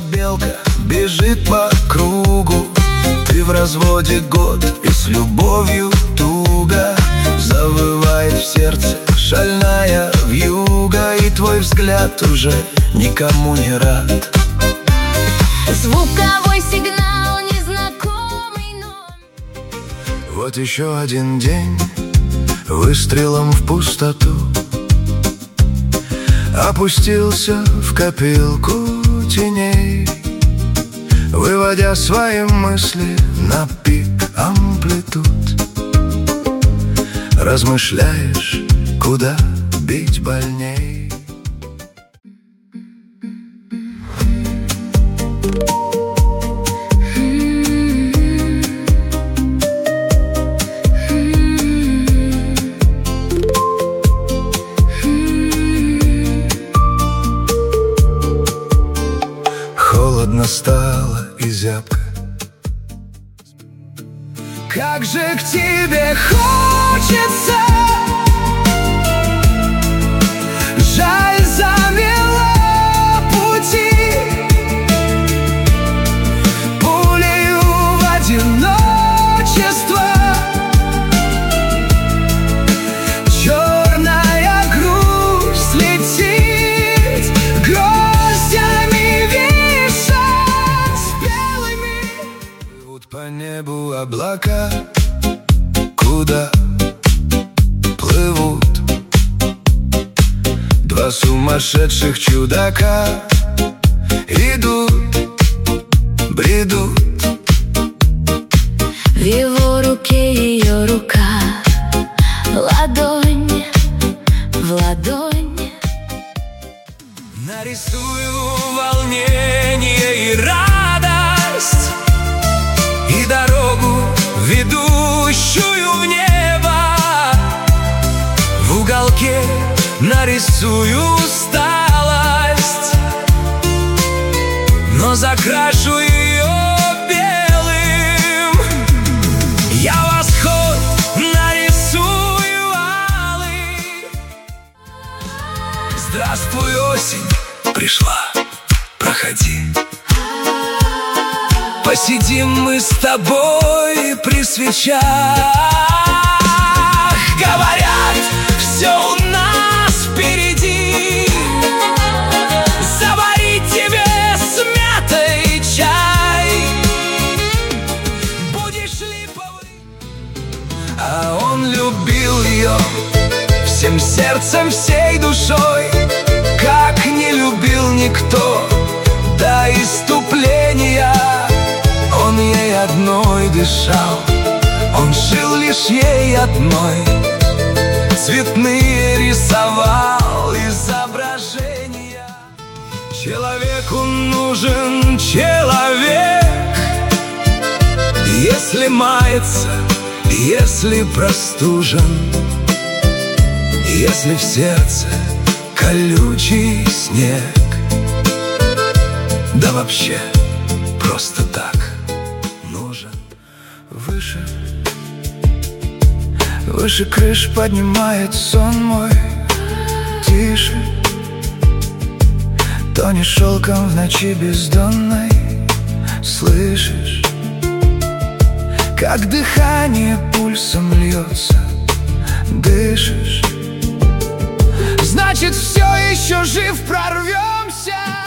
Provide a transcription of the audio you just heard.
белка бежит по кругу. Ты в разводе год и с любовью туго. Завывает в сердце шальная вьюга, и твой взгляд уже никому не рад. Звуковой сигнал, незнакомый номер. Вот еще один день выстрелом в пустоту опустился в копилку теней, выводя свои мысли на пик амплитуд. Размышляешь, куда бить больней. Холодно стало и зябко. Как же к тебе хочется, жаль, замело пути, пулею в одиночество. Черная грусть летит гроздями вишен спелыми. Плывут по небу облака. Куда плывут два сумасшедших чудака? Идут, бредут. В его руке ее рука, ладонь в ладонь. Нарисую волнение и радость, и дорогу, ведущую в небо. В уголке нарисую усталость, но закрашу ее белым. Я восход нарисую алый. Здравствуй, осень, пришла, проходи. Посидим мы с тобой при свечах. Говорят, все у нас впереди. Заварить тебе с мятой чай. Будешь липовый. А он любил ее всем сердцем, всей душой, как не любил никто до исступления. Он ей одной дышал, он жил лишь ей одной. Цветные рисовал изображения. Человеку нужен человек, если мается, если простужен, если в сердце колючий снег. Да вообще просто так нужен. Выше, выше крыш поднимает сон мой. Тише, тонешь шелком в ночи бездонной. Слышишь, как дыхание пульсом льется. Дышишь, значит, все еще жив, прорвемся.